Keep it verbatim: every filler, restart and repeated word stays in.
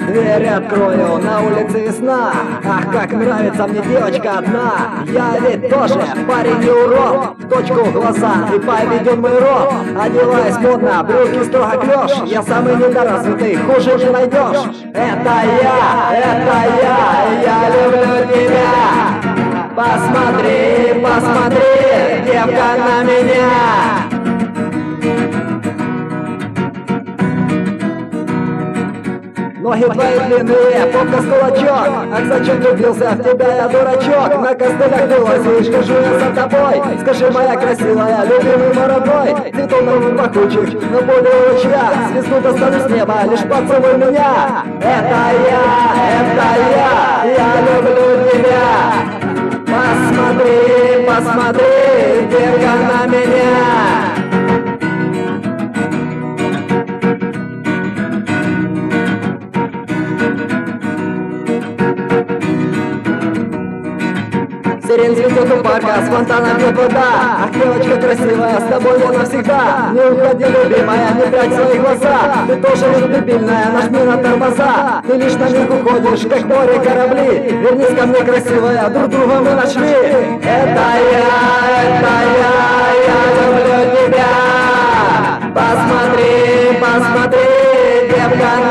дверь открою, на улице весна. Ах, как нравится мне девочка одна. Я ведь тоже парень не урод. В точку глаза и поведен мой рот. Одеваясь модно, брюки строго клёш. Я самый недоразвитый, хуже не найдешь. Это я, это я, я люблю тебя. Посмотри, посмотри, девка, на меня. Ноги твои длинные, попка с кулачок. Ах, зачем влюбился в тебя, я дурачок? На костылях ты лазишь, хожу я за тобой. Скажи, моя красивая, любимый мой родной. Цветов пахучих, но более ручья. Звезду достану с неба, лишь поцелуй меня. Это я, это я, я люблю тебя. Посмотри, посмотри, девка, на меня. Сирень цветет у парка, с фонтаном бьет вода. Ах, девочка красивая, с тобой я навсегда. Не уходи, любимая, не прячь свои глаза. Ты тоже любимая, нажми на тормоза. Ты лишь на них уходишь, как море корабли. Вернись ко мне, красивая, друг друга мы нашли. Это я, это я, я люблю тебя. Посмотри, посмотри, девка,